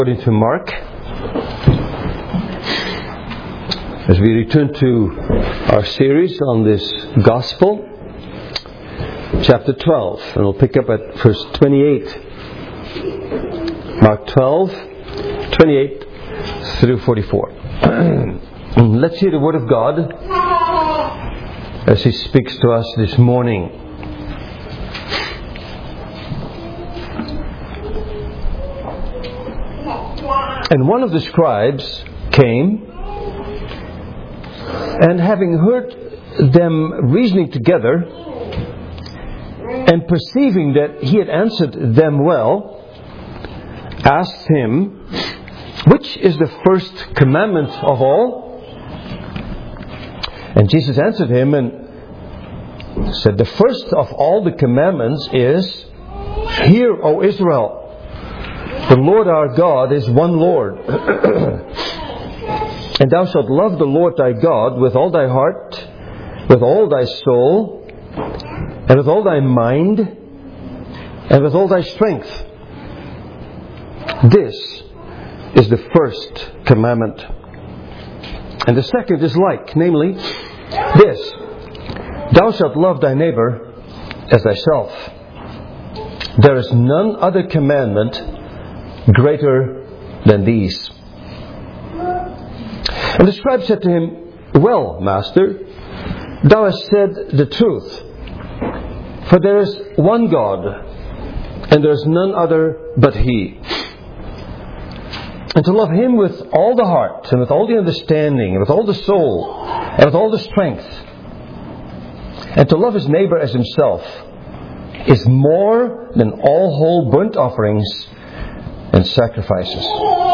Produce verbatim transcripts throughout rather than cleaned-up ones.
According to Mark, as we return to our series on this Gospel, chapter twelve, and we'll pick up at verse twenty-eight. Mark twelve, twenty-eight through forty-four. Let's hear the Word of God as He speaks to us this morning. And one of the scribes came, and having heard them reasoning together, and perceiving that he had answered them well, asked him, "Which is the first commandment of all?" And Jesus answered him and said, "The first of all the commandments is, Hear, O Israel, the Lord our God is one Lord. And thou shalt love the Lord thy God with all thy heart, with all thy soul, and with all thy mind, and with all thy strength. This is the first commandment. And the second is like, namely, this: Thou shalt love thy neighbor as thyself. There is none other commandment greater than these." And the scribe said to him, "Well, Master, thou hast said the truth. For there is one God, and there is none other but He. And to love Him with all the heart, and with all the understanding, and with all the soul, and with all the strength, and to love his neighbor as himself, is more than all whole burnt offerings and sacrifices."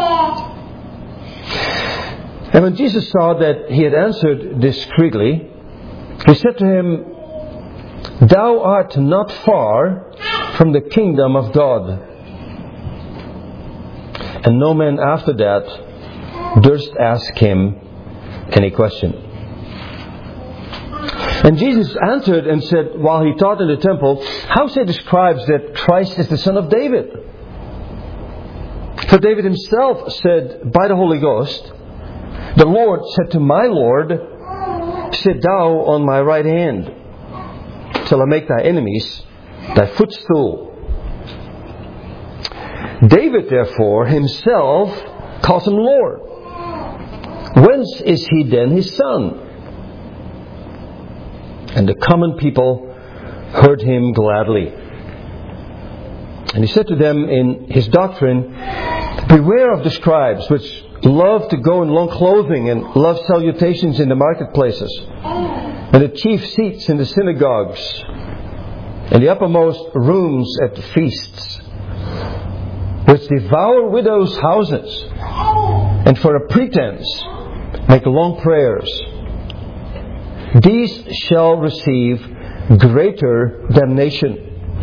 And when Jesus saw that he had answered discreetly, he said to him, "Thou art not far from the kingdom of God." And no man after that durst ask him any question. And Jesus answered and said, while he taught in the temple, "How say the scribes that Christ is the son of David? For David himself said by the Holy Ghost, The Lord said to my Lord, Sit thou on my right hand, till I make thy enemies thy footstool. David therefore himself calls him Lord. Whence is he then his son?" And the common people heard him gladly. And he said to them in his doctrine, "Beware of the scribes, which love to go in long clothing and love salutations in the marketplaces, and the chief seats in the synagogues, and the uppermost rooms at the feasts, which devour widows' houses, and for a pretense make long prayers. These shall receive greater damnation."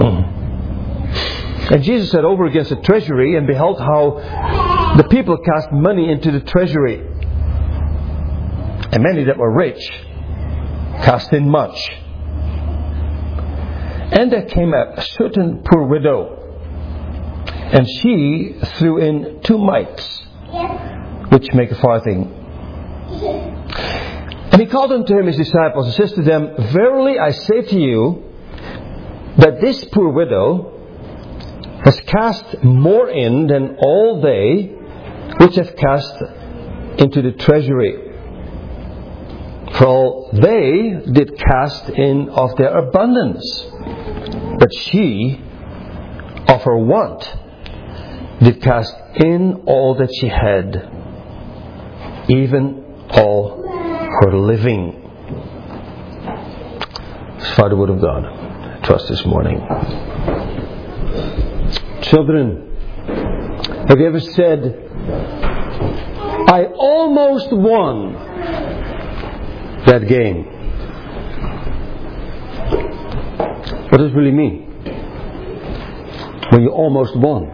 And Jesus said over against the treasury, and beheld how the people cast money into the treasury. And many that were rich cast in much. And there came a certain poor widow, and she threw in two mites, which make a farthing. And he called unto him his disciples, and says to them, "Verily I say to you, that this poor widow has cast more in than all they which have cast into the treasury. For all they did cast in of their abundance, but she of her want did cast in all that she had, even all her living." As far the Word of God to us this morning. Children, have you ever said, "I almost won that game"? What does it really mean? When you almost won.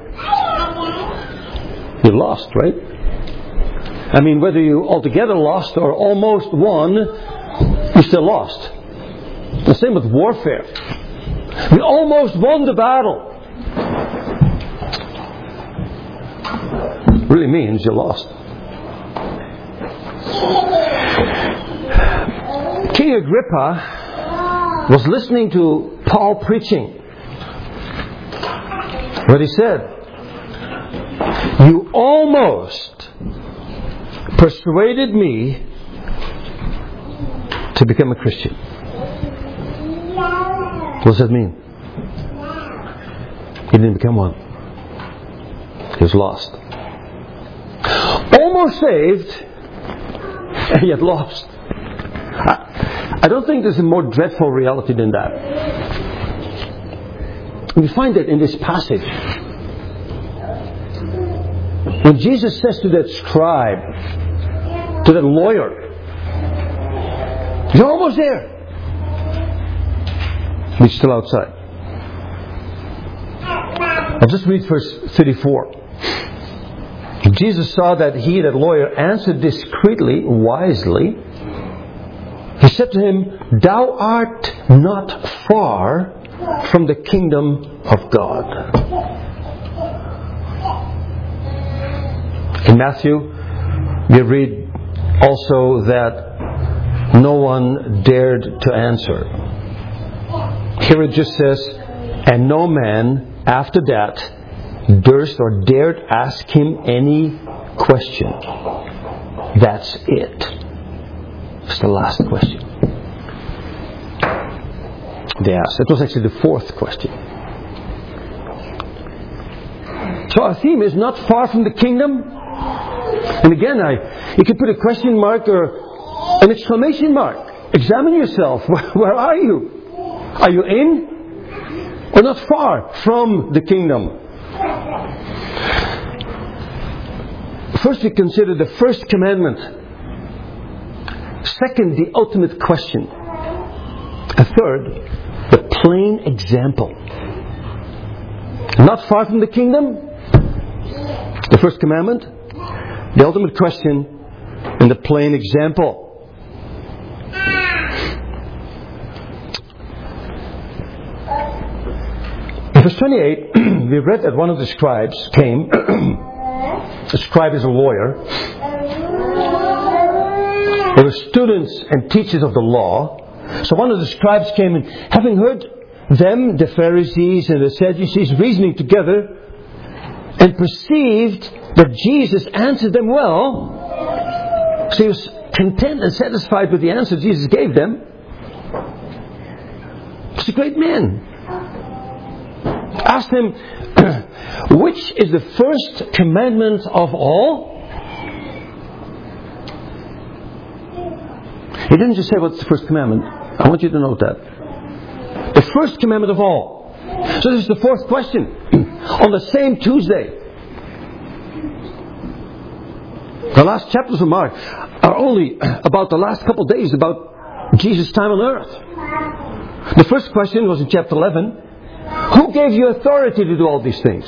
You lost, right? I mean, whether you altogether lost or almost won, you still lost. The same with warfare. We almost won the battle. means you're lost. King Agrippa was listening to Paul preaching. But he said, "You almost persuaded me to become a Christian." What does that mean? He didn't become one. He was lost. Almost saved, and yet lost. I, I don't think there's a more dreadful reality than that. We find that in this passage. When Jesus says to that scribe, to that lawyer, "You're almost there," he's still outside. I'll just read verse thirty-four. Jesus saw that he, that lawyer, answered discreetly, wisely. He said to him, "Thou art not far from the kingdom of God." In Matthew, we read also that no one dared to answer. Here it just says, "And no man after that durst or dared ask him any question." That's it. It's the last question they asked. It was actually the fourth question. So our theme is not far from the kingdom. And again, I, you could put a question mark or an exclamation mark. Examine yourself. Where are you? Are you in or not far from the kingdom? First, we consider the first commandment. Second, the ultimate question. A third, the plain example. Not far from the kingdom, the first commandment, the ultimate question, and the plain example. In verse twenty-eight, we read that one of the scribes came. The scribe is a lawyer. They were students and teachers of the law. So one of the scribes came, and having heard them, the Pharisees and the Sadducees, reasoning together, and perceived that Jesus answered them well, so he was content and satisfied with the answer Jesus gave them. He's a great man. Asked him, "Which is the first commandment of all?" He didn't just say, "What's the first commandment?" I want you to note that. The first commandment of all. So this is the fourth question. On the same Tuesday. The last chapters of Mark are only about the last couple of days, about Jesus' time on earth. The first question was in chapter eleven. Who gave you authority to do all these things?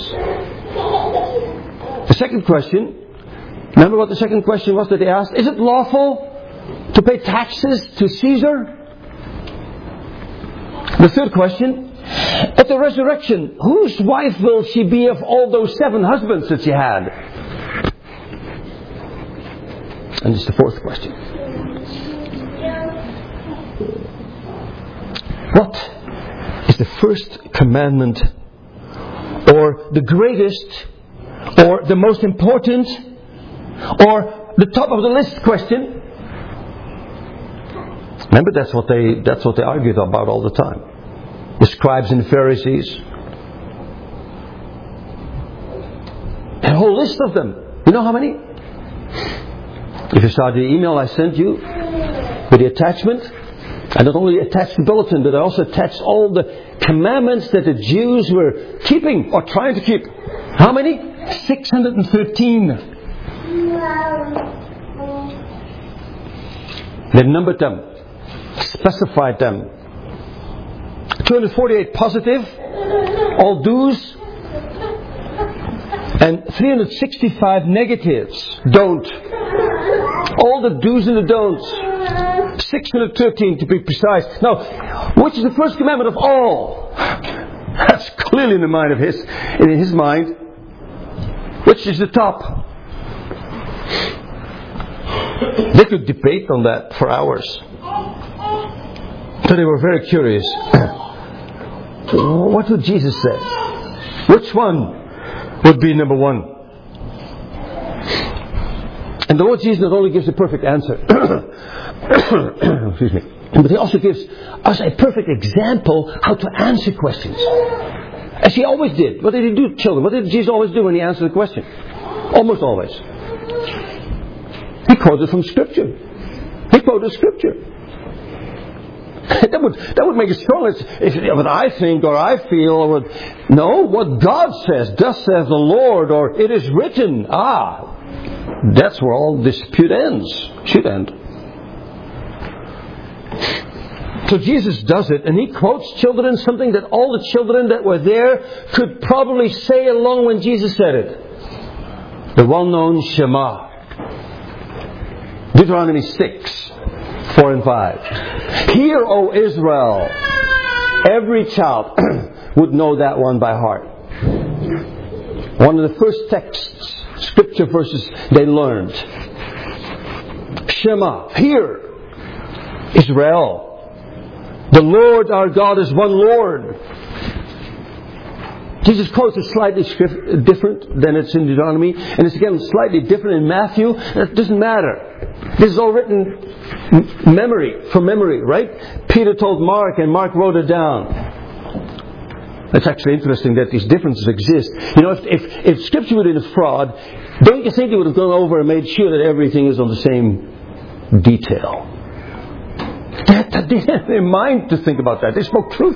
The second question, remember what the second question was that they asked? Is it lawful to pay taxes to Caesar? The third question, at the resurrection, whose wife will she be of all those seven husbands that she had? And it's the fourth question. What is the first commandment, or the greatest, or the most important, or the top of the list question? Remember, that's what they that's what they argued about all the time. The scribes and the Pharisees. A whole list of them. You know how many? If you saw the email I sent you with the attachment, I not only attached the bulletin, but I also attached all the commandments that the Jews were keeping or trying to keep. How many? six hundred thirteen. They numbered them, specified them. two hundred forty-eight positive, all do's, and three hundred sixty-five negatives, don't. All the do's and the don'ts. six hundred thirteen to be precise. Now, which is the first commandment of all? That's clearly in the mind of his, in his mind. Which is the top? They could debate on that for hours. So they were very curious. What would Jesus say? Which one would be number one? And the Lord Jesus not only gives a perfect answer, excuse me, but He also gives us a perfect example how to answer questions. As He always did. What did He do, children? What did Jesus always do when He answered a question? Almost always. He quoted from Scripture. He quoted Scripture. that would that would make it strong. It's, it's what I think or I feel or what. No, what God says. Thus says the Lord, or it is written. Ah, that's where all dispute ends. Should end. So Jesus does it, and He quotes children something that all the children that were there could probably say along when Jesus said it. The well-known Shema. Deuteronomy six, four and five. Hear, O Israel. Every child would know that one by heart. One of the first texts, scripture verses they learned. Shema. Hear, Israel. The Lord our God is one Lord. Jesus quotes it slightly different than it's in Deuteronomy. And it's again slightly different in Matthew. It doesn't matter. This is all written memory, from memory, right? Peter told Mark and Mark wrote it down. It's actually interesting that these differences exist. You know, if, if, if Scripture would have been a fraud, don't you think they would have gone over and made sure that everything is on the same detail? They had, they had their mind to think about that. They spoke truth.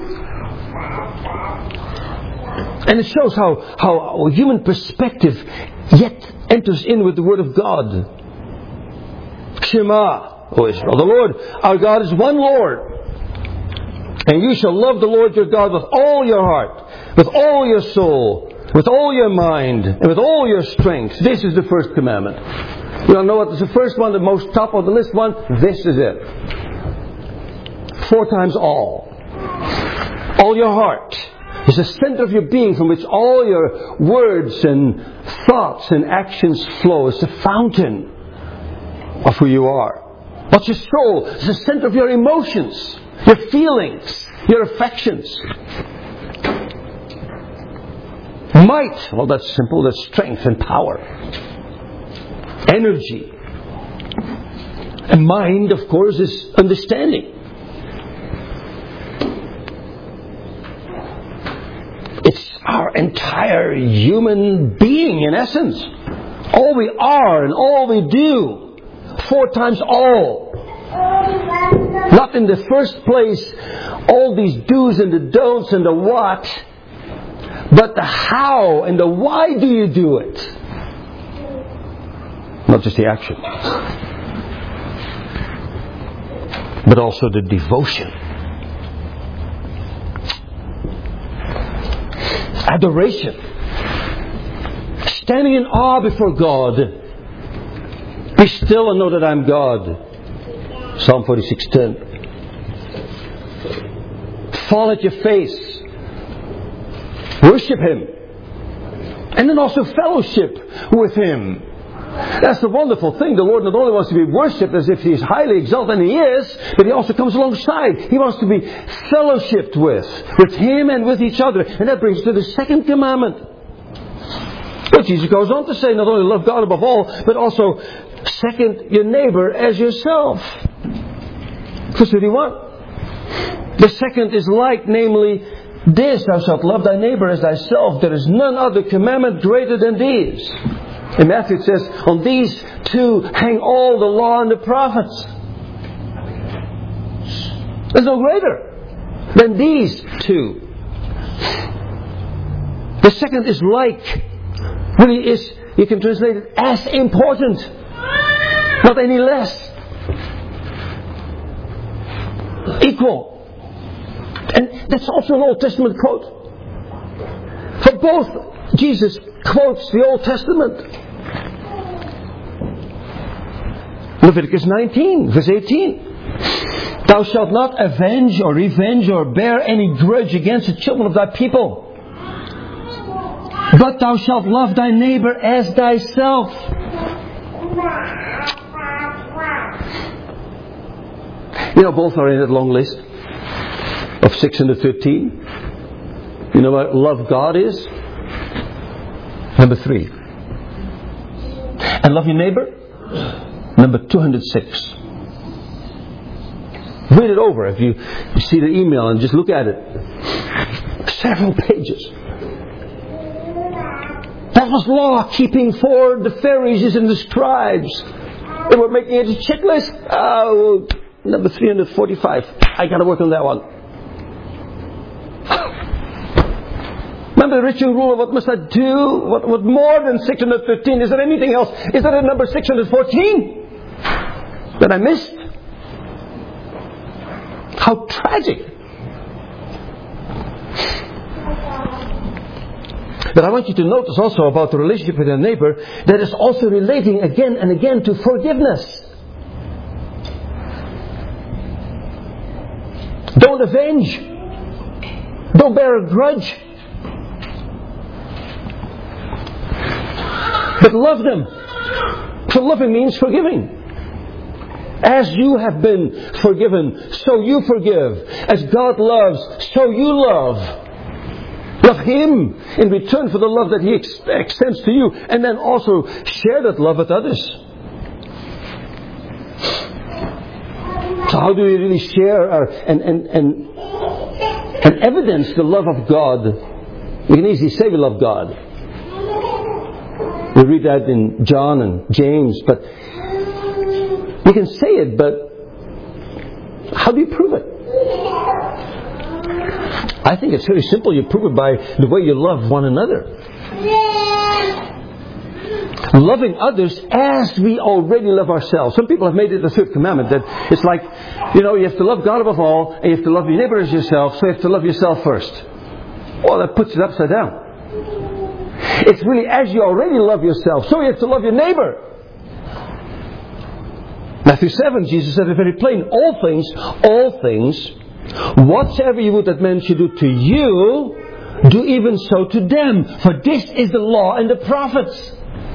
And it shows how, how human perspective yet enters in with the Word of God. Shema, O Israel. The Lord our God is one Lord. And you shall love the Lord your God with all your heart, with all your soul, with all your mind, and with all your strength. This is the first commandment. You don't know what is the first one, the most top of the list one? This is it. Four times all. All your heart is the center of your being from which all your words and thoughts and actions flow. It's the fountain of who you are. What's your soul? It's the center of your emotions, your feelings, your affections. Might, well, that's simple. That's strength and power. Energy. And mind, of course, is understanding. It's our entire human being in essence. All we are and all we do. Four times all. Not in the first place all these do's and the don'ts and the what, but the how and the why do you do it. Not just the action, but also the devotion. Adoration. Standing in awe before God. Be still and know that I'm God. Psalm forty-six ten. Fall at your face. Worship Him. And then also fellowship with Him. That's the wonderful thing. The Lord not only wants to be worshipped as if He's highly exalted, and He is, but He also comes alongside. He wants to be fellowshipped with. With Him and with each other. And that brings us to the second commandment. But Jesus goes on to say not only love God above all, but also second your neighbor as yourself. Verse thirty-one. The second is like, namely, this, thou shalt love thy neighbor as thyself. There is none other commandment greater than these. In Matthew it says, on these two hang all the law and the prophets. There's no greater than these two. The second is like, really is, you can translate it as important. Not any less. Equal. And that's also an Old Testament quote. For both, Jesus quotes the Old Testament. Leviticus nineteen, verse eighteen. Thou shalt not avenge or revenge or bear any grudge against the children of thy people. But thou shalt love thy neighbor as thyself. You know, both are in that long list of six hundred thirteen. You know what love God is? Number three. And love your neighbor? Number two hundred six. Read it over if you, you see the email and just look at it. Several pages. That was law keeping for the Pharisees and the scribes. They were making it a checklist. Oh, number three hundred forty-five. I got to work on that one. Remember the ritual rule of what must I do? What, what more than six hundred fifteen? Is there anything else? Is there a number six hundred fourteen that I missed? How tragic. But I want you to notice also about the relationship with your neighbor that is also relating again and again to forgiveness. Don't avenge. Don't bear a grudge. But love them. So loving means forgiving. As you have been forgiven, so you forgive. As God loves, so you love. Love Him in return for the love that He ex- extends to you. And then also share that love with others. So how do we really share our, and, and, and, and evidence the love of God? We can easily say we love God. We read that in John and James, but we can say it, but how do you prove it? I think it's very simple. You prove it by the way you love one another. Loving others as we already love ourselves. Some people have made it the third commandment, that it's like, you know, you have to love God above all, and you have to love your neighbor as yourself, so you have to love yourself first. Well, that puts it upside down. It's really as you already love yourself, so you have to love your neighbor. Matthew seven, Jesus said it very plain. All things, all things, whatsoever you would that men should do to you, do even so to them. For this is the law and the prophets.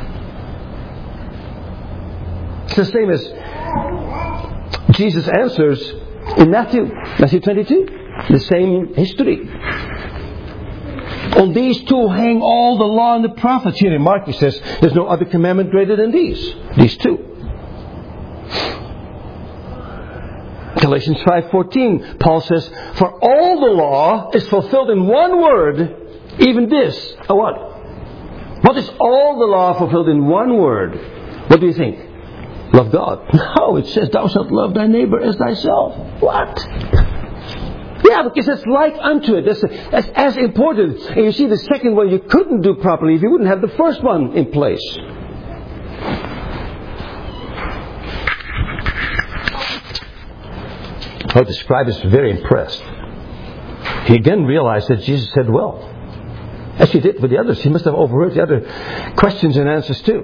It's the same as Jesus answers in Matthew, Matthew twenty-two. The same history. On these two hang all the law and the prophets. Here in Mark he says, there's no other commandment greater than these. These two. Galatians five fourteen, Paul says, for all the law is fulfilled in one word, even this. A what? What is all the law fulfilled in one word? What do you think? Love God. No, it says, thou shalt love thy neighbor as thyself. What? Yeah, because it's like unto it. That's, that's as important. And you see, the second one you couldn't do properly if you wouldn't have the first one in place. Oh, the scribe is very impressed. He again realized that Jesus said well. As he did with the others, he must have overheard the other questions and answers too.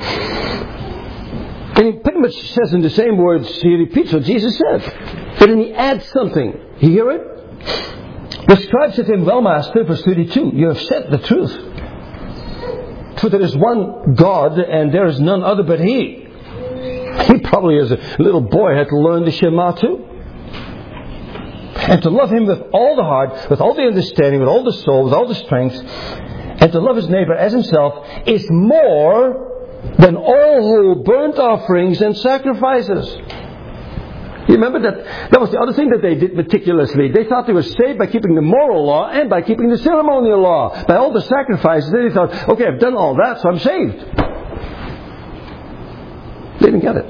And he pretty much says in the same words, he repeats what Jesus said. But then he adds something. You hear it? The scribe said to him, well, Master, verse thirty-two, you have said the truth. For there is one God and there is none other but He. He probably as a little boy had to learn the Shema too. And to love Him with all the heart, with all the understanding, with all the soul, with all the strength, and to love his neighbor as himself is more than all whole burnt offerings and sacrifices. You remember that that was the other thing that they did meticulously. They thought they were saved by keeping the moral law and by keeping the ceremonial law. By all the sacrifices, they thought, okay, I've done all that, so I'm saved. They didn't get it.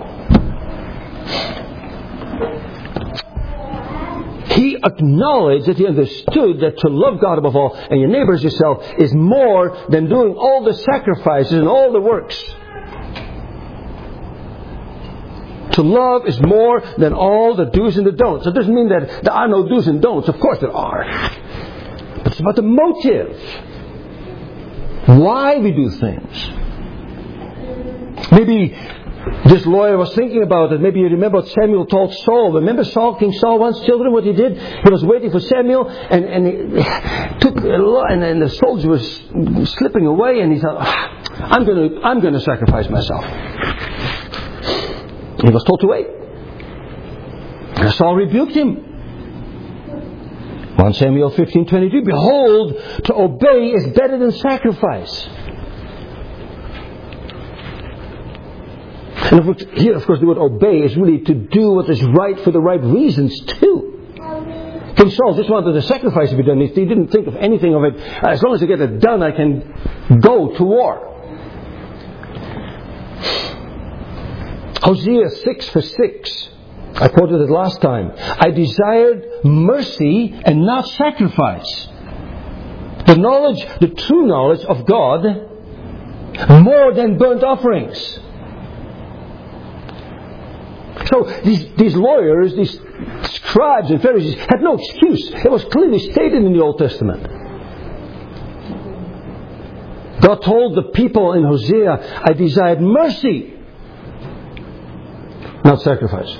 He acknowledged that he understood that to love God above all and your neighbor as yourself is more than doing all the sacrifices and all the works. To love is more than all the do's and the don'ts. It doesn't mean that there are no do's and don'ts. Of course there are. But it's about the motive. Why we do things. Maybe this lawyer was thinking about it. Maybe you remember what Samuel told Saul. Remember Saul, King Saul once, children, what he did? He was waiting for Samuel and, and he took a lot, and, and the soldier was slipping away and he thought, I'm going to I'm going to sacrifice myself. He was told to wait. And Saul rebuked him. First Samuel fifteen twenty-two, behold, to obey is better than sacrifice. And of course, here, of course, the word obey is really to do what is right for the right reasons too. King Saul just wanted the sacrifice to be done. He didn't think of anything of it. As long as I get it done, I can go to war. Hosea six verse six. I quoted it last time. I desired mercy and not sacrifice. The knowledge, the true knowledge of God, more than burnt offerings. So these, these lawyers, these scribes and Pharisees had no excuse. It was clearly stated in the Old Testament. God told the people in Hosea, I desired mercy, not sacrifice.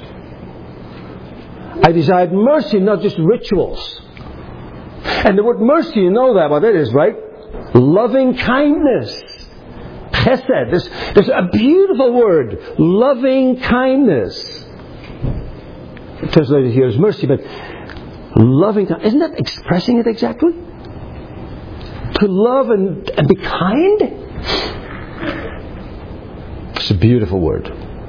I desired mercy, not just rituals. And the word mercy, you know that, what that is, right? Loving kindness. Chesed. There's, there's a beautiful word. Loving kindness. Translated here as mercy, but loving kindness. Isn't that expressing it exactly? To love and, and be kind? It's a beautiful word.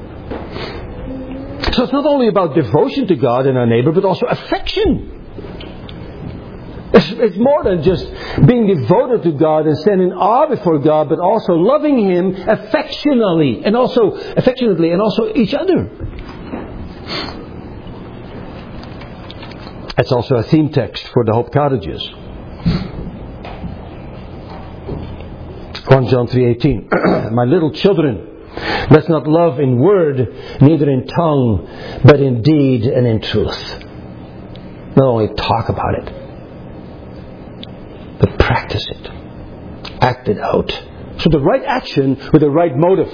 So it's not only about devotion to God and our neighbor, but also affection. It's, it's more than just being devoted to God and standing in awe before God, but also loving Him affectionately and also affectionately and also each other. That's also a theme text for the Hope Cottages. First John three eighteen. My little children, let's not love in word, neither in tongue, but in deed and in truth. Not only talk about it, but practice it. Act it out. So the right action with the right motive.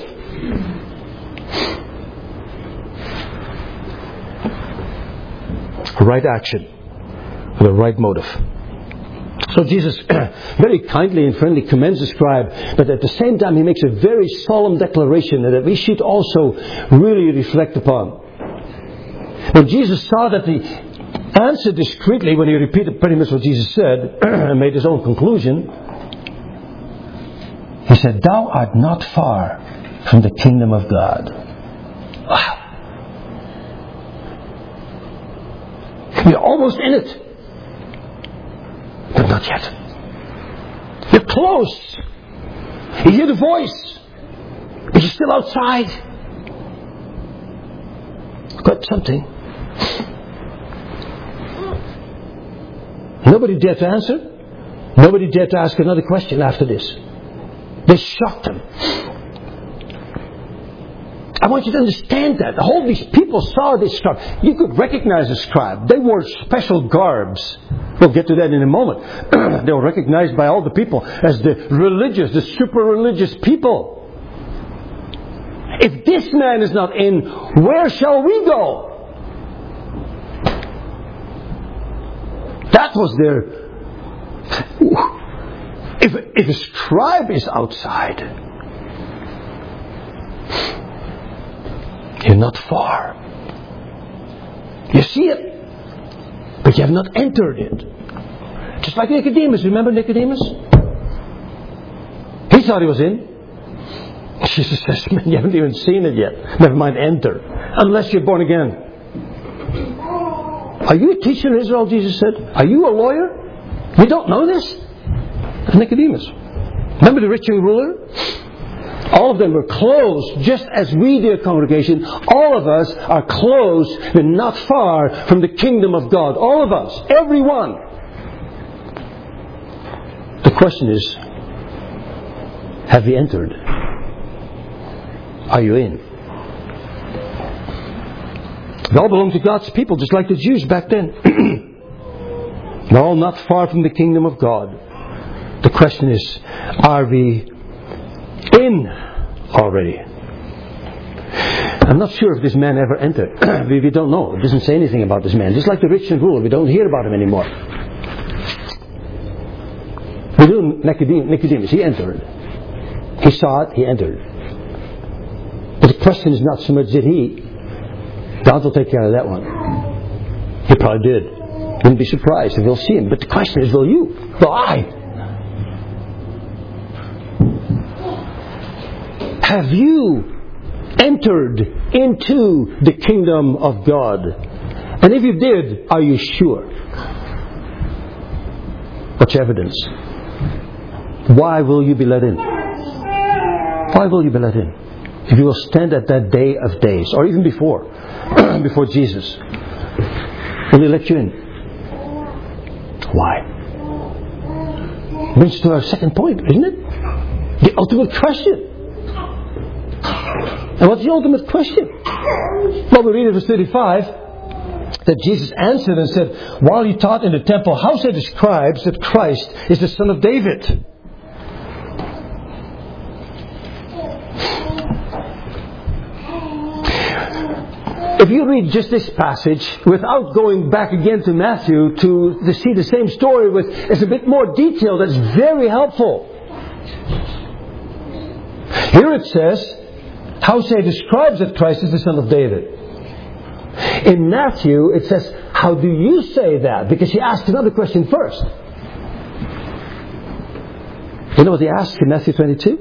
Right action with the right motive. So Jesus very kindly and friendly commends the scribe, but at the same time He makes a very solemn declaration that we should also really reflect upon. When Jesus saw that he answered discreetly, when he repeated pretty much what Jesus said and made his own conclusion, He said, thou art not far from the kingdom of God. Wow. You're almost in it. But not yet. You're close. You hear the voice. But you're still outside. Got something. Nobody dared to answer. Nobody dared to ask another question after this. They shocked him. I want you to understand that. All these people saw this scribe. You could recognize a scribe. They wore special garbs. We'll get to that in a moment. They were recognized by all the people as the religious, the super religious people. If this man is not in, where shall we go? That was their... If, if a scribe is outside, you're not far. You see it, but you have not entered it. Just like Nicodemus. Remember Nicodemus? He thought he was in. Jesus says, man, you haven't even seen it yet. Never mind enter. Unless you're born again. Are you a teacher in Israel, Jesus said? Are you a lawyer? You don't know this? Nicodemus. Remember the rich young ruler? All of them were closed, just as we, dear congregation, all of us are closed and not far from the kingdom of God. All of us. Everyone. The question is, have you entered? Are you in? We all belong to God's people, just like the Jews back then. They're all not far from the kingdom of God. The question is, are we in already? I'm not sure if this man ever entered. we, we don't know. It doesn't say anything about this man. Just like the rich and ruler, we don't hear about him anymore. We do Nicodemus. Nicodemus, he entered. He saw it, he entered. But the question is not so much did he, God will take care of that one. He probably did. Wouldn't be surprised if we'll see Him. But the question is, will you? Will I? Have you entered into the kingdom of God? And if you did, are you sure? What's your evidence? Why will you be let in? Why will you be let in? If you will stand at that day of days, or even before, before Jesus, will He let you in? Why? Brings us to our second point, isn't it? The ultimate question. And what's the ultimate question? Well, we read in verse thirty-five that Jesus answered and said, while He taught in the temple, how say the scribes that Christ is the son of David? If you read just this passage without going back again to Matthew to, to see the same story with it's a bit more detail, that's very helpful. Here it says, how say the scribes that Christ is the son of David? In Matthew it says, how do you say that? Because He asked another question first. You know what He asked in Matthew twenty-two?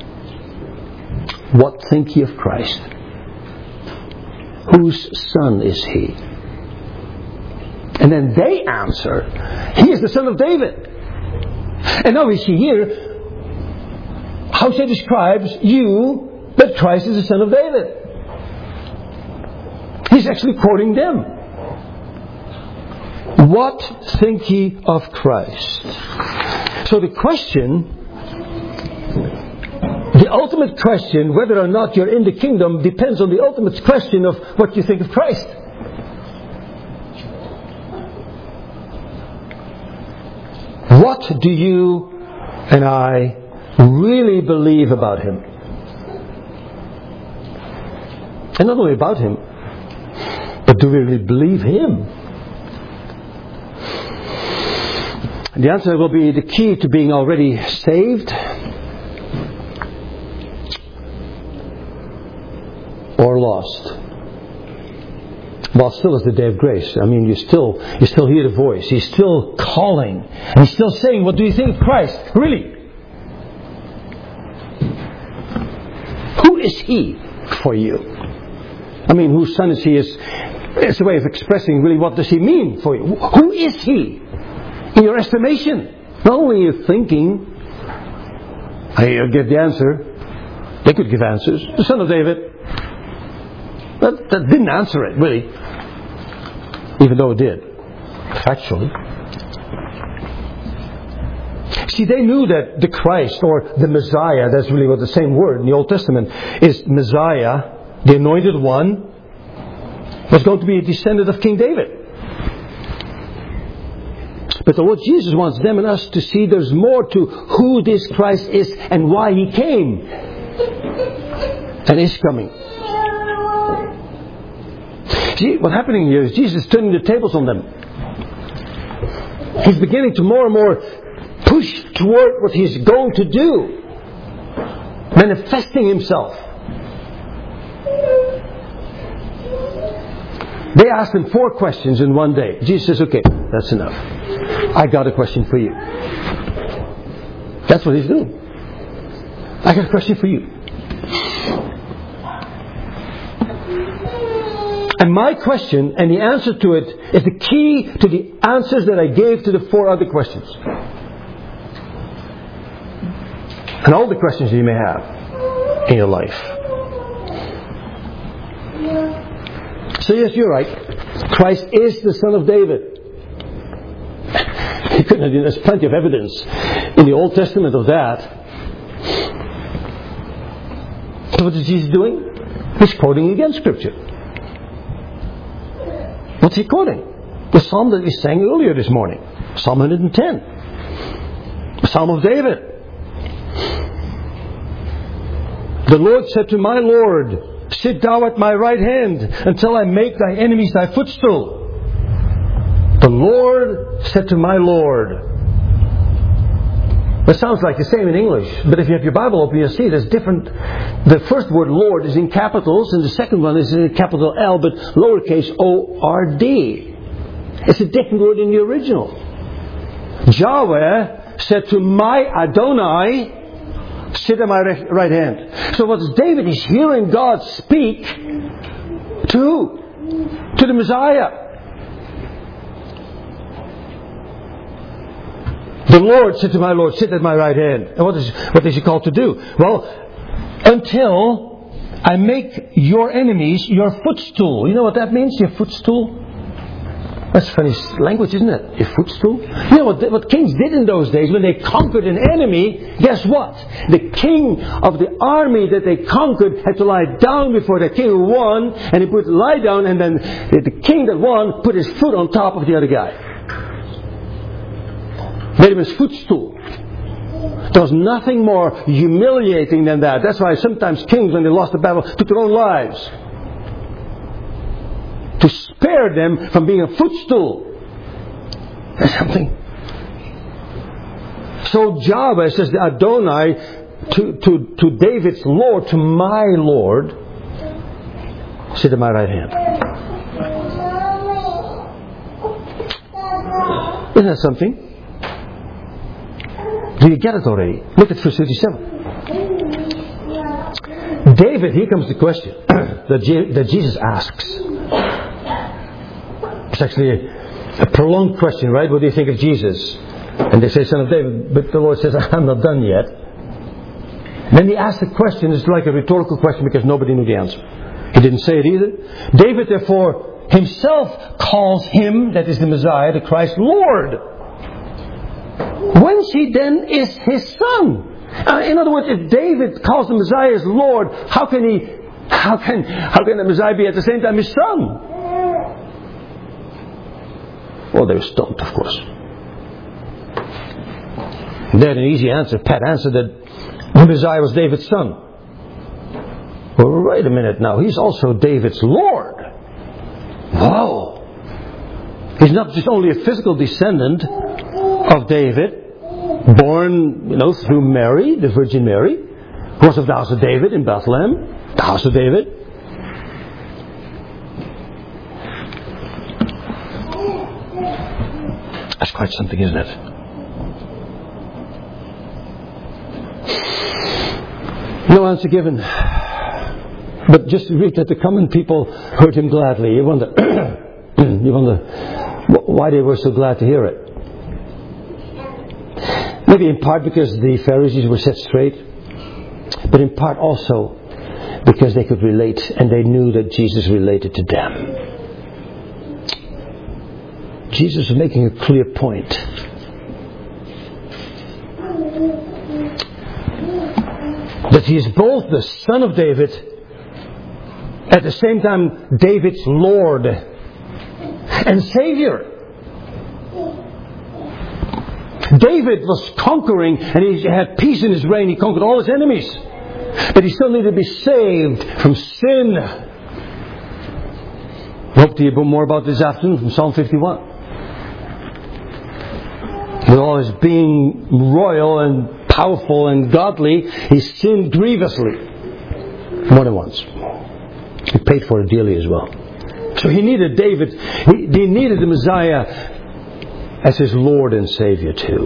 What think ye of Christ? Whose son is He? And then they answer, He is the son of David. And now we see here, how say the scribes, you, that Christ is the son of David? He's actually quoting them. What think ye of Christ? So the question, the ultimate question, whether or not you're in the kingdom, depends on the ultimate question of what you think of Christ. What do you and I really believe about Him? And not only about Him, but do we really believe Him? And the answer will be the key to being already saved or lost. While still is the day of grace. I mean, you still you still hear the voice. He's still calling. And He's still saying, what do you think of Christ? Really? Who is He for you? I mean, whose son is He is, it's a way of expressing really what does He mean for you. Who is He in your estimation? Not only in your thinking. I give the answer. They could give answers. The son of David. That, that didn't answer it, really. Even though it did. Factually. See, they knew that the Christ, or the Messiah, that's really what the same word in the Old Testament is, Messiah, the anointed one, was going to be a descendant of King David. But the Lord Jesus wants them and us to see there's more to who this Christ is and why He came and is coming. See, what's happening here is Jesus is turning the tables on them. He's beginning to more and more push toward what He's going to do. Manifesting Himself. They asked Him four questions in one day. Jesus says, okay, that's enough. I got a question for you. That's what He's doing. I got a question for you. And my question, and the answer to it, is the key to the answers that I gave to the four other questions. And all the questions you may have in your life. So yes, you're right. Christ is the son of David. There's plenty of evidence in the Old Testament of that. So what is Jesus doing? He's quoting again Scripture. What's He quoting? The psalm that we sang earlier this morning. Psalm one hundred ten. The Psalm of David. The Lord said to my Lord, sit thou at my right hand until I make thy enemies thy footstool. The Lord said to my Lord. That sounds like the same in English, but if you have your Bible open, you'll see there's different. The first word Lord is in capitals, and the second one is in capital L, but lowercase O R D. It's a different word in the original. Yahweh said to my Adonai, sit at my right hand. So what's David? He's hearing God speak to who? To the Messiah. The Lord said to my Lord, sit at my right hand. And what is, what is he called to do? Well, until I make your enemies your footstool. You know what that means, your footstool? That's funny language, isn't it? Your footstool. You know what, what kings did in those days when they conquered an enemy? Guess what? The king of the army that they conquered had to lie down before the king who won, and he put lie down, and then the king that won put his foot on top of the other guy. Made him his footstool. There was nothing more humiliating than that. That's why sometimes kings, when they lost the battle, took their own lives. To spare them from being a footstool. That's something. So Yahweh says to Adonai, to, to, to David's Lord, to my Lord, sit at my right hand. Isn't that something? Do you get it already? Look at verse thirty-seven. David, here comes the question that, Je- that Jesus asks. It's actually a, a prolonged question, right? What do you think of Jesus? And they say, Son of David, but the Lord says, I'm not done yet. And then he asks the question, it's like a rhetorical question because nobody knew the answer. He didn't say it either. David, therefore, himself calls him, that is the Messiah, the Christ, Lord. Whence he then is his son. Uh, in other words, if David calls the Messiah as Lord, how can he, how can, how can the Messiah be at the same time his son? Well, they were stumped, of course. They had an easy answer, pat answer, that the Messiah was David's son. Well, wait a minute now, he's also David's Lord. Whoa! He's not just only a physical descendant of David, born, you know, through Mary, the Virgin Mary, who was of the house of David in Bethlehem, the house of David. That's quite something, isn't it? No answer given. But just to read that the common people heard him gladly. You wonder, you wonder why they were so glad to hear it. Maybe in part because the Pharisees were set straight, but in part also because they could relate and they knew that Jesus related to them. Jesus was making a clear point. That he is both the Son of David, at the same time David's Lord and Savior. David was conquering and he had peace in his reign. He conquered all his enemies. But he still needed to be saved from sin. I hope to hear more about this afternoon from Psalm fifty-one. With all his being royal and powerful and godly, he sinned grievously. More than once. He paid for it dearly as well. So he needed David. He, he needed the Messiah as his Lord and Savior too.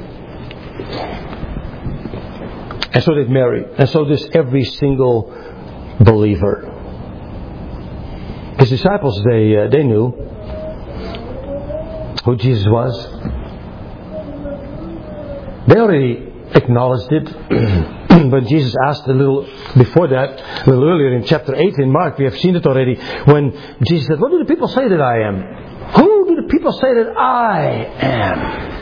And so did Mary. And so does every single believer. His disciples, they uh, they knew who Jesus was. They already acknowledged it. But Jesus asked a little before that, a little earlier in chapter eight in Mark, we have seen it already, when Jesus said, what do the people say that I am? Who do the people say that I am?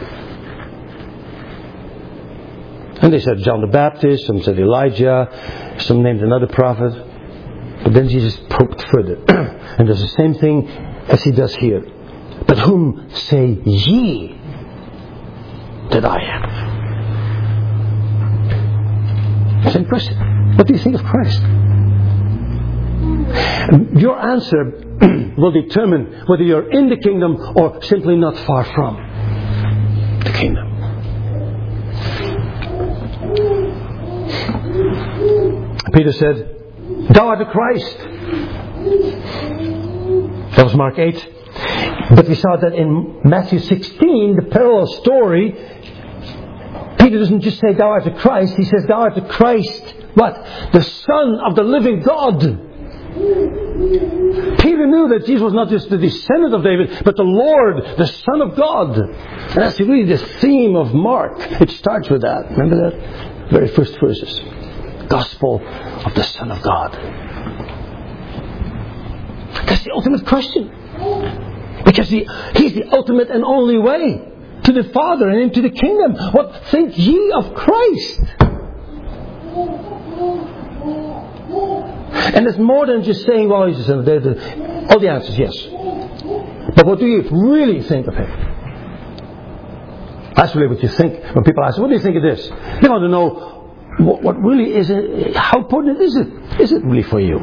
And they said John the Baptist, some said Elijah, some named another prophet. But then Jesus probed further. And does the same thing as he does here. But whom say ye that I am? Same question. What do you think of Christ? Your answer will determine whether you're in the kingdom or simply not far from the kingdom. Peter said, "Thou art the Christ." That was Mark eight. But we saw that in Matthew sixteen, the parallel story, Peter doesn't just say, "Thou art the Christ." He says, "Thou art the Christ." What? The Son of the living God. Peter knew that Jesus was not just the descendant of David, but the Lord, the Son of God. And that's really the theme of Mark. It starts with that. Remember that? Very first verses. Gospel of the Son of God. That's the ultimate question. Because he, He's the ultimate and only way to the Father and into the kingdom. What think ye of Christ? And it's more than just saying, well, He's the Son of David. All the answers, yes. But what do you really think of Him? That's really what you think. When people ask, what do you think of this? They want to know, what, what really is it? How important is it? Is it really for you?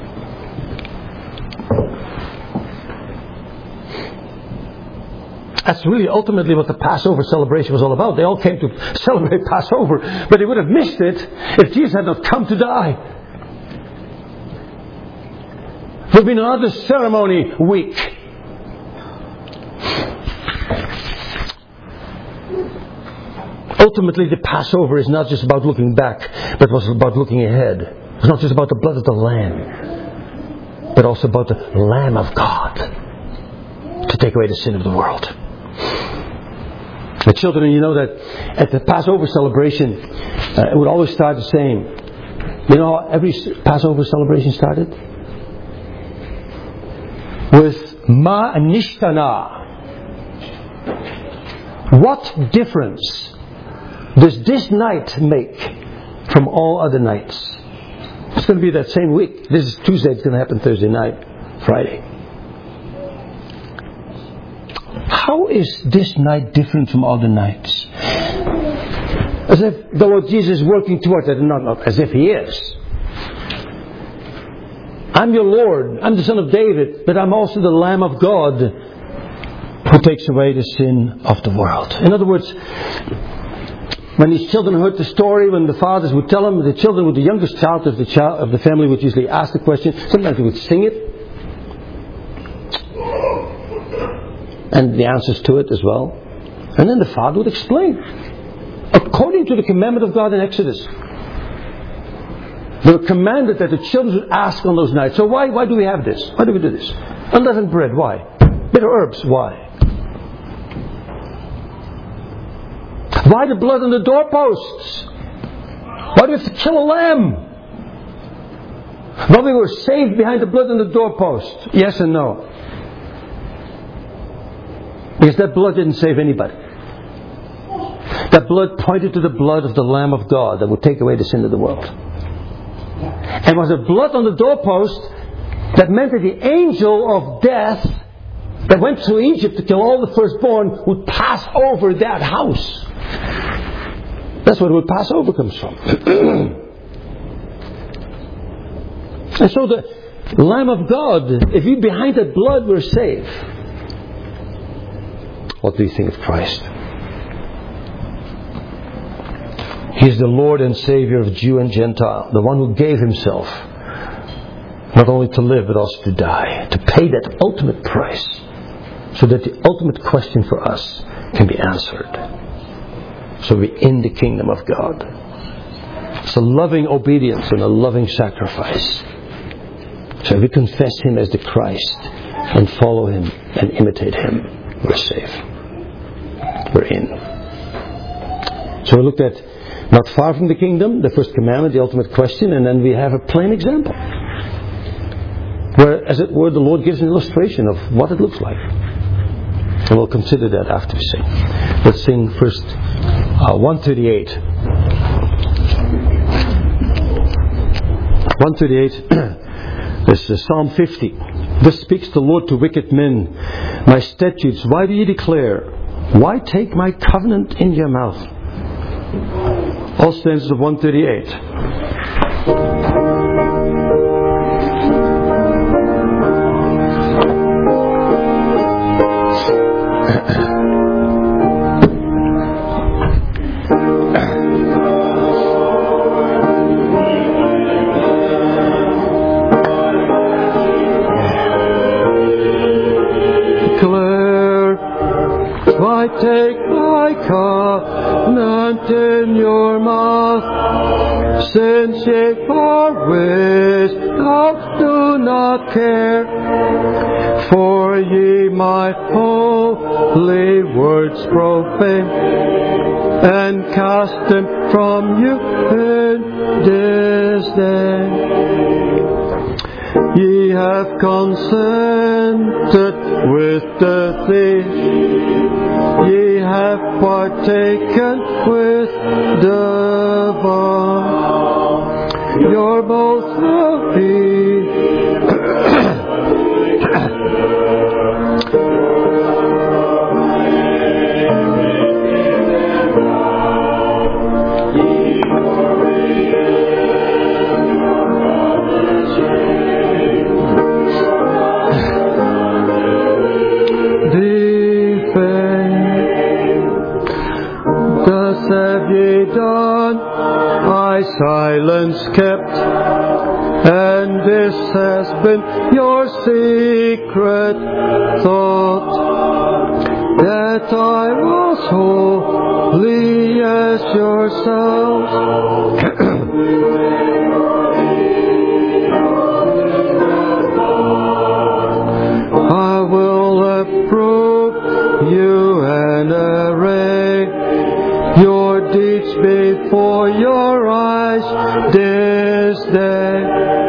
That's really ultimately what the Passover celebration was all about. They all came to celebrate Passover, but they would have missed it if Jesus had not come to die. There would have been another ceremony week. Ultimately, the Passover is not just about looking back, but it was about looking ahead. It's not just about the blood of the Lamb, but also about the Lamb of God to take away the sin of the world. The children, you know that at the Passover celebration, uh, it would always start the same. You know how every Passover celebration started? With Ma Nishtana. What difference does this night make from all other nights? It's going to be that same week. This is Tuesday, it's going to happen Thursday night, Friday. How is this night different from all the nights? As if the Lord Jesus is working towards it, not, not as if He is. I'm your Lord, I'm the Son of David, but I'm also the Lamb of God who takes away the sin of the world. In other words, when these children heard the story, when the fathers would tell them, the children with the youngest child of the child of the family would usually ask the question. Sometimes they would sing it. And the answers to it as well. And then the father would explain. According to the commandment of God in Exodus. They were commanded that the children would ask on those nights. So why, why do we have this? Why do we do this? Unleavened bread, why? Bitter herbs, why? Why the blood on the doorposts? Why do we have to kill a lamb? Well, we were saved behind the blood on the doorpost. Yes and no. Because that blood didn't save anybody. That blood pointed to the blood of the Lamb of God that would take away the sin of the world. And was there blood on the doorpost that meant that the angel of death that went to Egypt to kill all the firstborn would pass over that house. That's where the word Passover comes from. And so the Lamb of God, if you behind that blood were saved, what do you think of Christ? He is the Lord and Savior of Jew and Gentile. The one who gave Himself not only to live but also to die. To pay that ultimate price. So that the ultimate question for us can be answered. So we're in the kingdom of God. It's a loving obedience and a loving sacrifice. So if we confess Him as the Christ and follow Him and imitate Him, we're safe. We're in. So we looked at not far from the kingdom, the first commandment, the ultimate question, and then we have a plain example. Where, as it were, the Lord gives an illustration of what it looks like. And we'll consider that after we sing. Let's sing first uh, one thirty-eight. one thirty-eight, this is Psalm fifty. Thus speaks the Lord to wicked men. My statutes, why do ye declare? Why take my covenant in your mouth? All stanzas of one thirty-eight. I take my covenant in your mouth. Since ye for wisdom do not care, for ye my holy words profane, and cast them from you in disdain. Ye have consented with the thief, ye have partaken with the bond. You're both happy. Silence kept, and this has been your secret thought, that I was holy as yourselves. I will approve you and array your deeds before your eyes this day.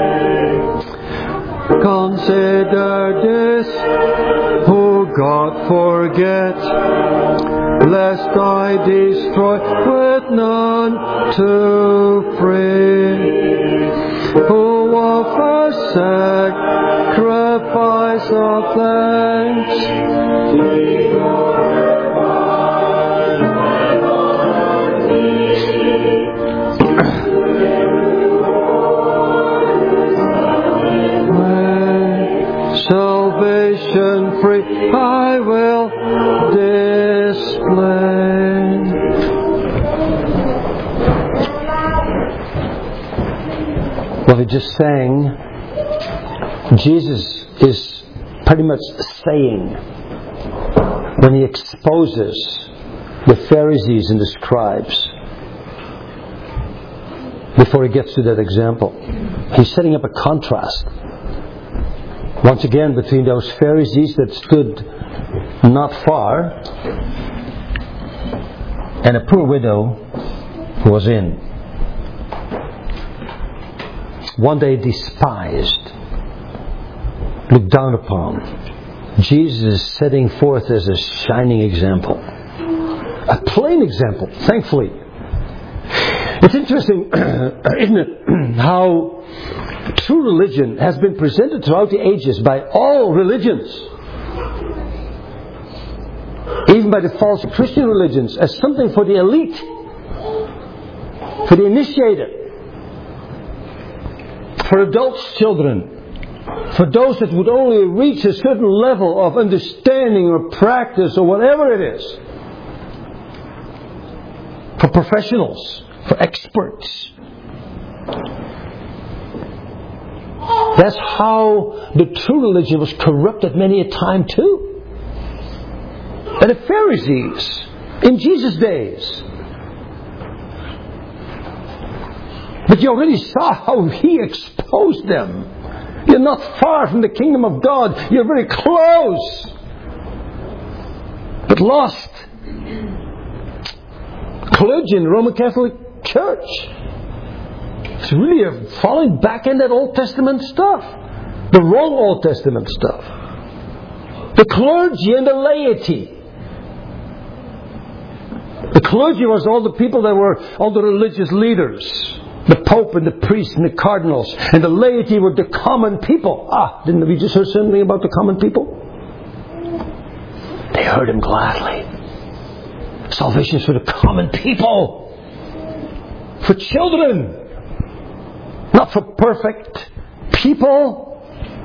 Consider this, who God forget, lest I destroy with none to free. Who offers sacrifice of thanks, salvation free I will display. What we just sang, Jesus is pretty much saying when he exposes the Pharisees and the scribes before he gets to that example. He's setting up a contrast once again between those Pharisees that stood not far and a poor widow who was in. One day despised, looked down upon. Jesus is setting forth as a shining example. A plain example, thankfully. It's interesting, isn't it, how true religion has been presented throughout the ages by all religions, even by the false Christian religions, as something for the elite, for the initiated, for adults' children, for those that would only reach a certain level of understanding or practice or whatever it is, for professionals, for experts. That's how the true religion was corrupted many a time too. And the Pharisees in Jesus' days. But you already saw how he exposed them. You're not far from the kingdom of God. You're very close, but lost. Clergy in the Roman Catholic Church. It's really a falling back in that Old Testament stuff. The wrong Old Testament stuff. The clergy and the laity. The clergy was all the people that were all the religious leaders. The Pope and the priests and the cardinals. And the laity were the common people. Ah, didn't we just hear something about the common people? They heard him gladly. Salvation is for the common people. For children. Not for perfect people.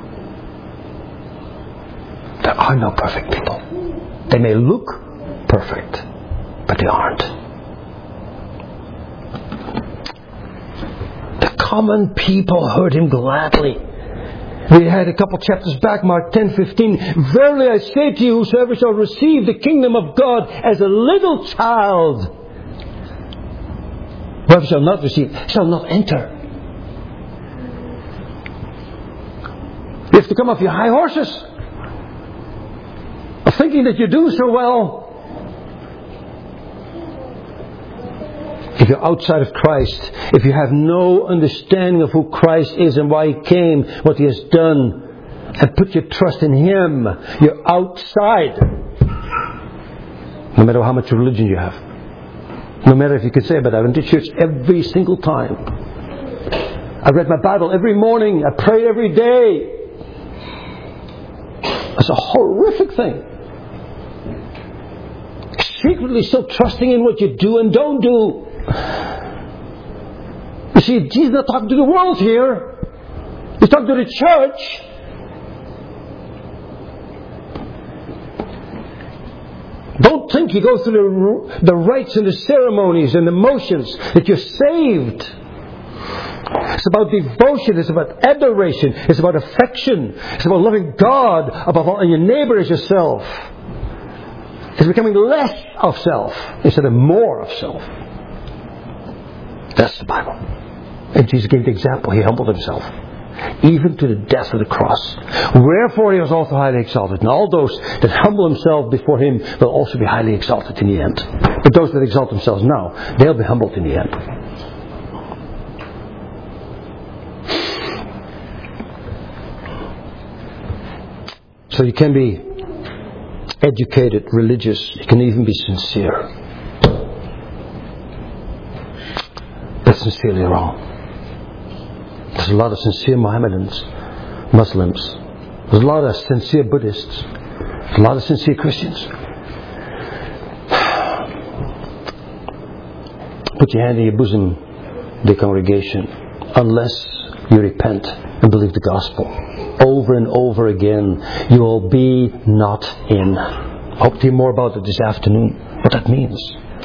There are no perfect people. They may look perfect, but they aren't. The common people heard him gladly. We had a couple chapters back, Mark ten fifteen. Verily I say to you, whosoever shall receive the kingdom of God as a little child, whoever shall not receive, shall not enter. You have to come off your high horses of thinking that you do so well. If you're outside of Christ, if you have no understanding of who Christ is and why He came, what He has done, and put your trust in Him, you're outside. No matter how much religion you have. No matter if you could say, but I went to church every single time. I read my Bible every morning. I prayed every day. That's a horrific thing. Secretly still trusting in what you do and don't do. You see, Jesus is not talking to the world here. He's talking to the church. Don't think you go through the, the rites and the ceremonies and the motions that you're saved. It's about devotion. It's about adoration. It's about affection. It's about loving God above all and your neighbor as yourself. It's becoming less of self instead of more of self. That's the Bible. And Jesus gave the example. He humbled Himself, even to the death of the cross. Wherefore He was also highly exalted. And all those that humble themselves before Him will also be highly exalted in the end. But those that exalt themselves now, they'll be humbled in the end. So you can be educated, religious. You can even be sincere. That's sincerely wrong. There's a lot of sincere Mohammedans, Muslims. There's a lot of sincere Buddhists. There's a lot of sincere Christians. Put your hand in your bosom, the congregation, unless you repent and believe the gospel. Over and over again, you will be not in. I hope to hear more about it this afternoon, what that means.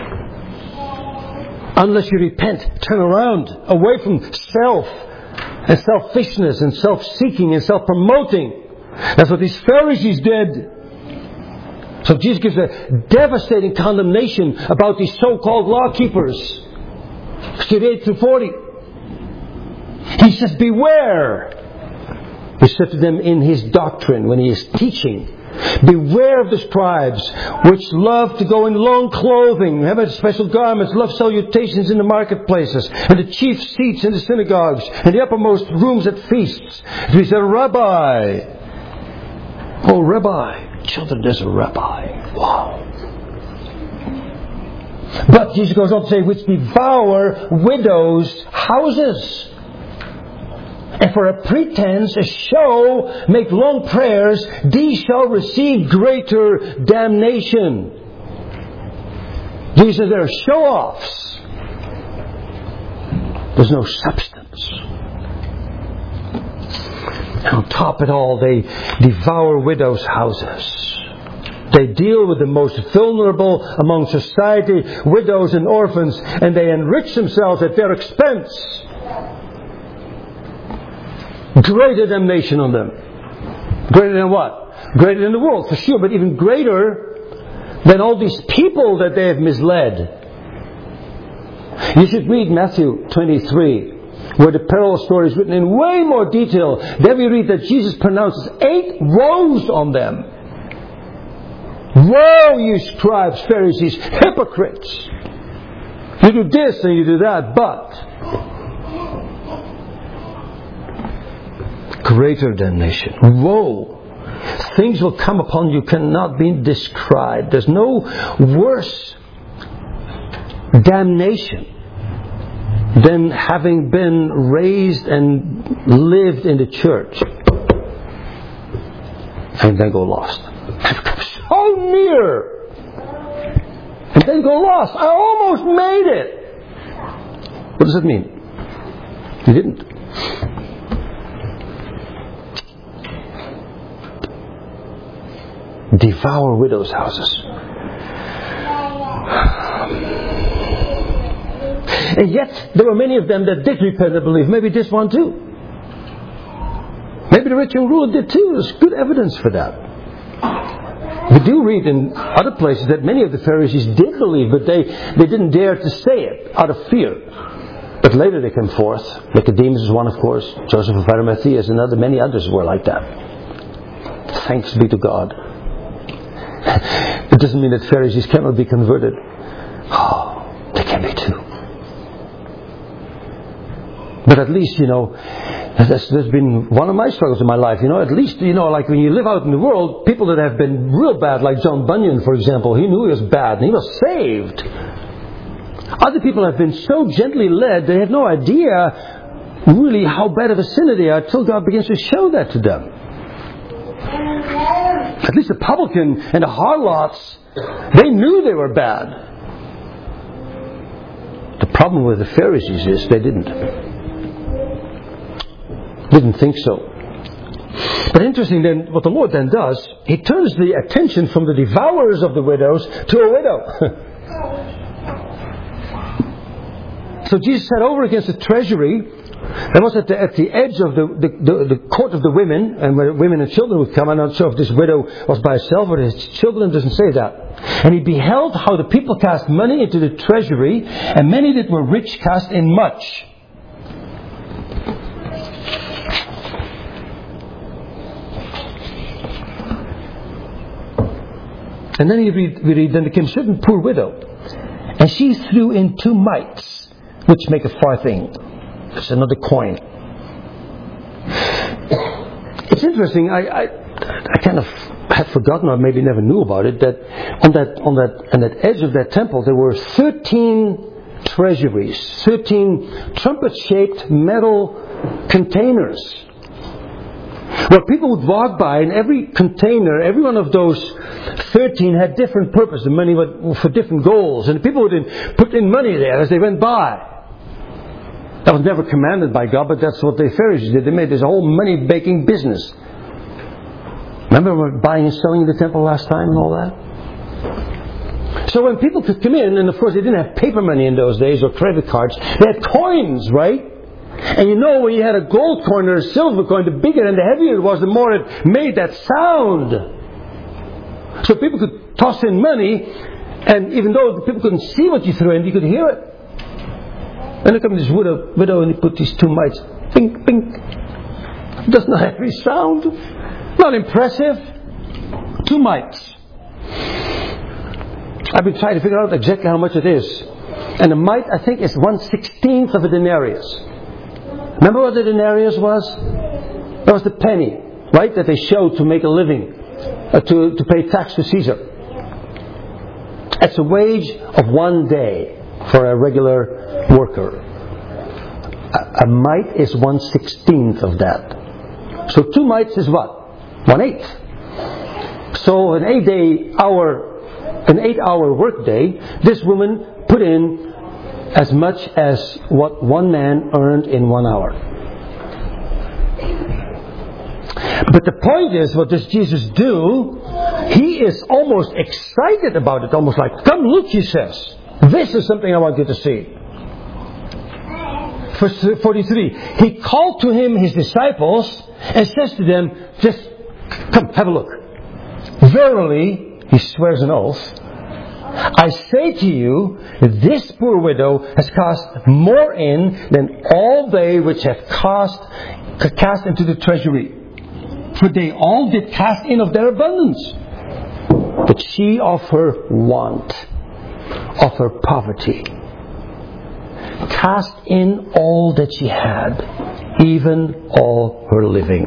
Unless you repent, turn around, away from self and selfishness and self-seeking and self-promoting. That's what these Pharisees did. So Jesus gives a devastating condemnation about these so-called law keepers. thirty-eight through forty. He says, beware. He said to them in His doctrine when He is teaching, beware of the scribes, which love to go in long clothing, have special garments, love salutations in the marketplaces, and the chief seats in the synagogues, and the uppermost rooms at feasts. And he said, Rabbi, oh Rabbi, children, there's a Rabbi. Wow. But Jesus goes on to say, which devour widows' houses. And for a pretense, a show, make long prayers, these shall receive greater damnation. Jesus says there are show-offs. There's no substance. And on top of it all, they devour widows' houses. They deal with the most vulnerable among society, widows and orphans, and they enrich themselves at their expense. Greater damnation on them. Greater than what? Greater than the world, for sure, but even greater than all these people that they have misled. You should read Matthew twenty-three, where the parallel story is written in way more detail. There we read that Jesus pronounces eight woes on them. Woe, you scribes, Pharisees, hypocrites! You do this and you do that, but greater damnation. Woe! Things will come upon you cannot be described. There's no worse damnation than having been raised and lived in the church and then go lost. I've come so near and then go lost. I almost made it. What does it mean? You didn't. Devour widows' houses. And yet, there were many of them that did repent and believe. Maybe this one too. Maybe the rich young ruler did too. There's good evidence for that. We do read in other places that many of the Pharisees did believe, but they, they didn't dare to say it out of fear. But later they came forth. Nicodemus is one, of course. Joseph of Arimathea is another. Many others were like that. Thanks be to God. It doesn't mean that Pharisees cannot be converted. Oh, they can be too. But at least, you know, that's, that's been one of my struggles in my life. You know, at least, you know, like when you live out in the world, people that have been real bad, like John Bunyan, for example, he knew he was bad and he was saved. Other people have been so gently led, they have no idea really how bad of a sinner they are until God begins to show that to them. At least the publican and the harlots, they knew they were bad. The problem with the Pharisees is they didn't. Didn't think so. But interesting then, what the Lord then does, He turns the attention from the devourers of the widows to a widow. So Jesus sat over against the treasury. That was at the, at the edge of the, the, the, the court of the women, and where women and children would come. I'm not sure if this widow was by herself or his children, doesn't say that. And He beheld how the people cast money into the treasury, and many that were rich cast in much. And then we read, we read, then there came a certain poor widow, and she threw in two mites, which make a farthing. It's another coin. It's interesting. I, I I kind of had forgotten, or maybe never knew about it, that on that on that on that edge of that temple there were thirteen treasuries, thirteen trumpet-shaped metal containers, where people would walk by, and every container, every one of those thirteen had different purpose. The money was for different goals, and people would put in money there as they went by. That was never commanded by God, but that's what the Pharisees did. They made this whole money-making business. Remember we were buying and selling in the temple last time and all that? So when people could come in, and of course they didn't have paper money in those days or credit cards, they had coins, right? And you know, when you had a gold coin or a silver coin, the bigger and the heavier it was, the more it made that sound. So people could toss in money, and even though the people couldn't see what you threw in, you could hear it. And there comes this widow, widow and he put these two mites. Pink, pink. It does not have any sound. Not impressive. Two mites. I've been trying to figure out exactly how much it is. And a mite, I think, is one sixteenth of a denarius. Remember what the denarius was? That was the penny, right? That they showed to make a living, uh, to, to pay tax to Caesar. It's a wage of one day for a regular worker. A, a mite is one sixteenth of that. So two mites is what? One eighth. So an eight day hour, an eight hour work day, this woman put in as much as what one man earned in one hour. But the point is, what does Jesus do? He is almost excited about it, almost like, come look, He says. This is something I want you to see. Verse forty-three. He called to Him His disciples and says to them, just come, have a look. Verily, He swears an oath, I say to you, this poor widow has cast more in than all they which have cast, cast into the treasury. For they all did cast in of their abundance. But she of her want, of her poverty, cast in all that she had, even all her living.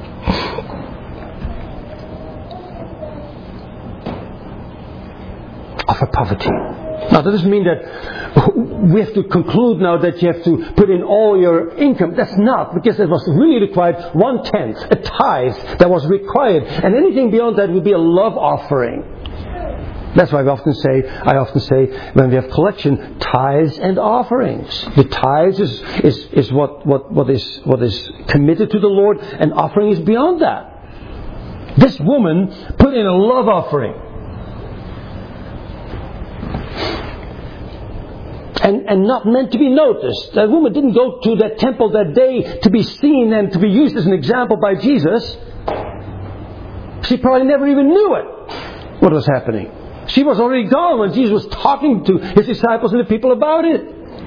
Of her poverty. Now that doesn't mean that we have to conclude now that you have to put in all your income. That's not, because it was really required one tenth, a tithe that was required, and anything beyond that would be a love offering. That's why we often say, I often say, when we have collection, tithes and offerings. The tithes is, is, is what, what, what is what is committed to the Lord, and offering is beyond that. This woman put in a love offering. and, and not meant to be noticed. That woman didn't go to that temple that day to be seen and to be used as an example by Jesus. She probably never even knew it, what was happening. She was already gone when Jesus was talking to His disciples and the people about it.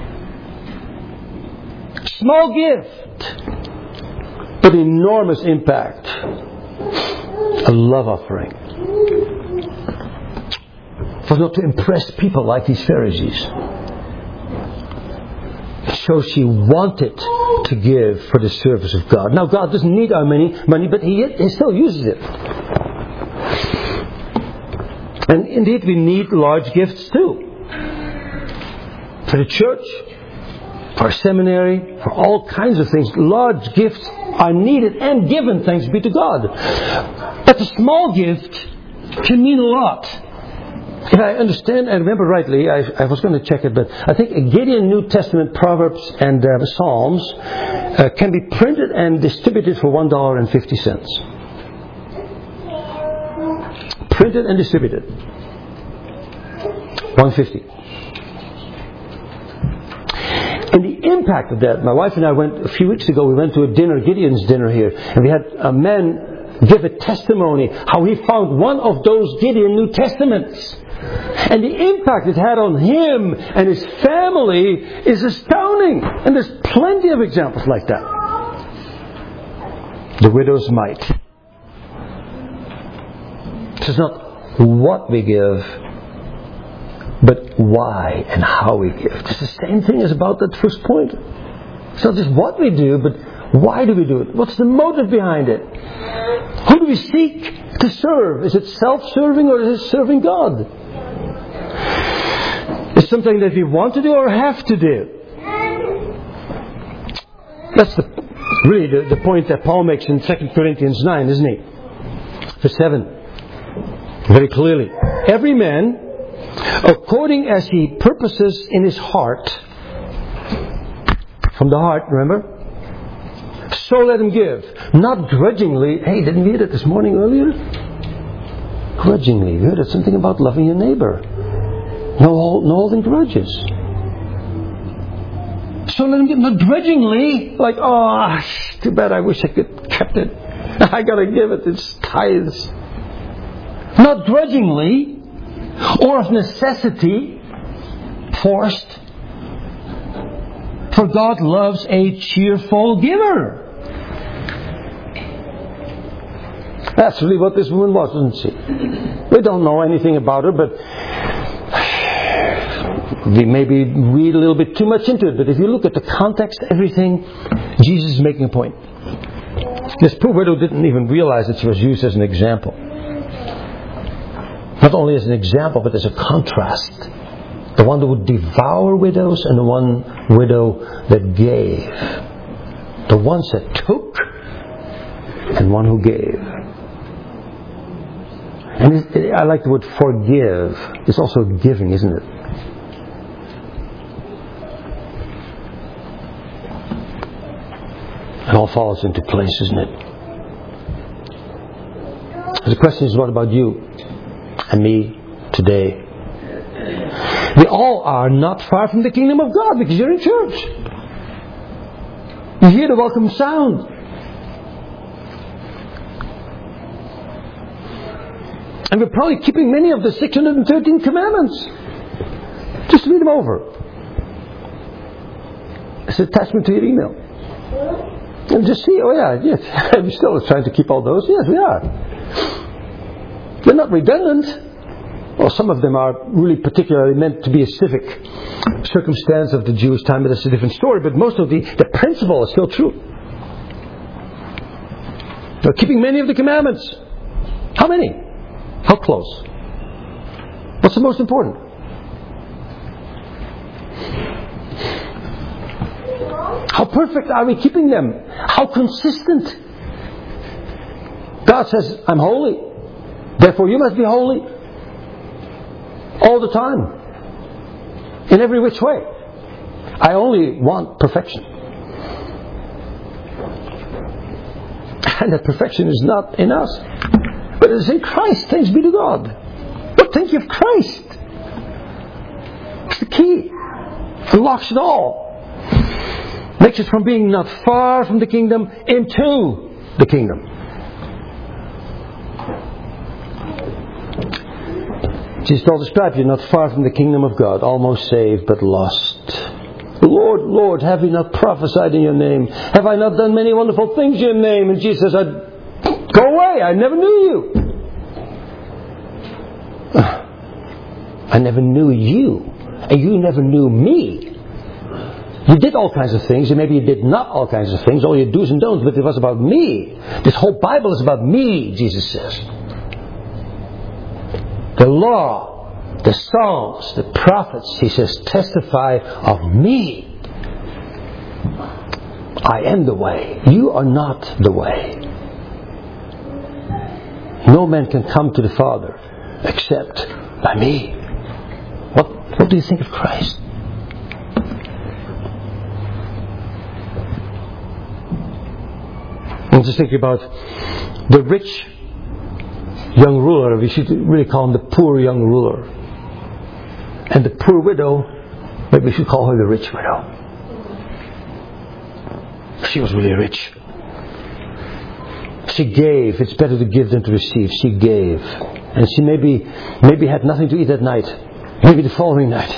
Small gift, but enormous impact. A love offering. It was not to impress people like these Pharisees. It shows she wanted to give for the service of God. Now God doesn't need our money, money but He, he still uses it. And indeed we need large gifts too. For the church, for seminary, for all kinds of things. Large gifts are needed and given, thanks be to God. But the small gift can mean a lot. If I understand and remember rightly, I, I was going to check it, but I think Gideon New Testament Proverbs and uh, Psalms uh, can be printed and distributed for one dollar and fifty cents. Printed and distributed. one dollar fifty. And the impact of that, my wife and I went a few weeks ago, we went to a dinner, Gideon's dinner here, and we had a man give a testimony how he found one of those Gideon New Testaments. And the impact it had on him and his family is astounding. And there's plenty of examples like that. The widow's mite. It's not what we give, but why and how we give. It's the same thing as about that first point. It's not just what we do, but why do we do it? What's the motive behind it? Who do we seek to serve? Is it self-serving or is it serving God? It's something that we want to do or have to do. That's the, really the, the point that Paul makes in Second Corinthians nine, isn't he? Verse seven. Very clearly. Every man, according as he purposes in his heart, from the heart, remember? So let him give. Not grudgingly. Hey, didn't we hear that this morning earlier? Grudgingly. We heard something about loving your neighbor. No, no holding grudges. So let him give. Not grudgingly. Like, oh, too bad, I wish I could kept it. I gotta give it. It's tithes. Not grudgingly. Or of necessity. Forced. For God loves a cheerful giver. That's really what this woman was, isn't she? We don't know anything about her, but we maybe read a little bit too much into it. But if you look at the context, everything, Jesus is making a point. This poor widow didn't even realize that she was used as an example. Not only as an example, but as a contrast. The one that would devour widows and the one widow that gave. The ones that took and one who gave. And it, I like the word forgive. It's also giving, isn't it? It all falls into place, isn't it? The question is, what about you and me today? We all are not far from the kingdom of God because you're in church. You hear the welcome sound. And we're probably keeping many of the six hundred thirteen commandments. Just read them over. It's an attachment to your email. And just see, oh yeah, yes, we're still trying to keep all those. Yes, we are. They're not redundant. Well, some of them are really particularly meant to be a civic circumstance of the Jewish time, but that's a different story. But most of the, the principle is still true. They're keeping many of the commandments. How many? How close? What's the most important? How perfect are we keeping them? How consistent? God says, I'm holy. Therefore you must be holy. All the time. In every which way. I only want perfection. And that perfection is not in us. But it is in Christ. Thanks be to God. But think of Christ. It's the key. Unlocks it all. Makes it from being not far from the kingdom into the kingdom. Jesus told his disciples, you're not far from the kingdom of God, almost saved but lost. Lord, Lord, have we not prophesied in your name? Have I not done many wonderful things in your name? And Jesus says, go away, I never knew you. I never knew you. And you never knew me. You did all kinds of things, and maybe you did not all kinds of things, all your do's and don'ts, but it was about me. This whole Bible is about me, Jesus says. The law, the Psalms, the prophets, he says, testify of me. I am the way. You are not the way. No man can come to the Father except by me. What, what do you think of Christ? I'm just thinking about the rich young ruler. We should really call him the poor young ruler. And the poor widow, maybe we should call her the rich widow. She was really rich. She gave. It's better to give than to receive. She gave. And she maybe, maybe had nothing to eat that night. Maybe the following night.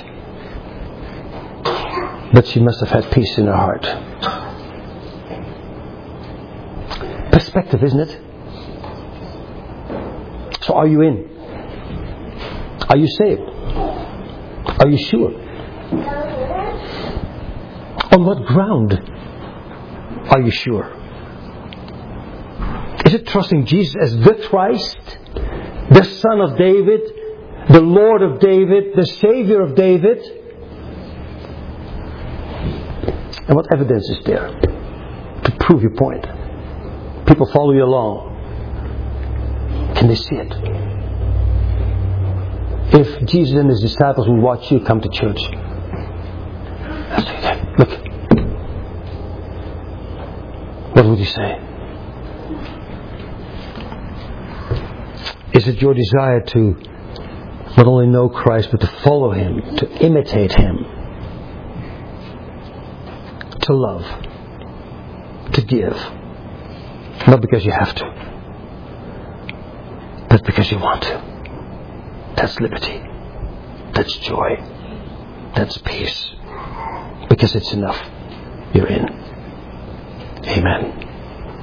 But she must have had peace in her heart. Perspective, isn't it? So are you in? Are you saved? Are you sure? On what ground are you sure? Is it trusting Jesus as the Christ, the Son of David, the Lord of David, the Savior of David? And what evidence is there to prove your point? People follow you along. Can they see it? If Jesus and his disciples would watch you come to church, I'll say that. Look. What would you say? Is it your desire to not only know Christ, but to follow Him, to imitate Him, to love, to give? Not because you have to, but because you want to. That's liberty. That's joy. That's peace. Because it's enough. You're in. Amen.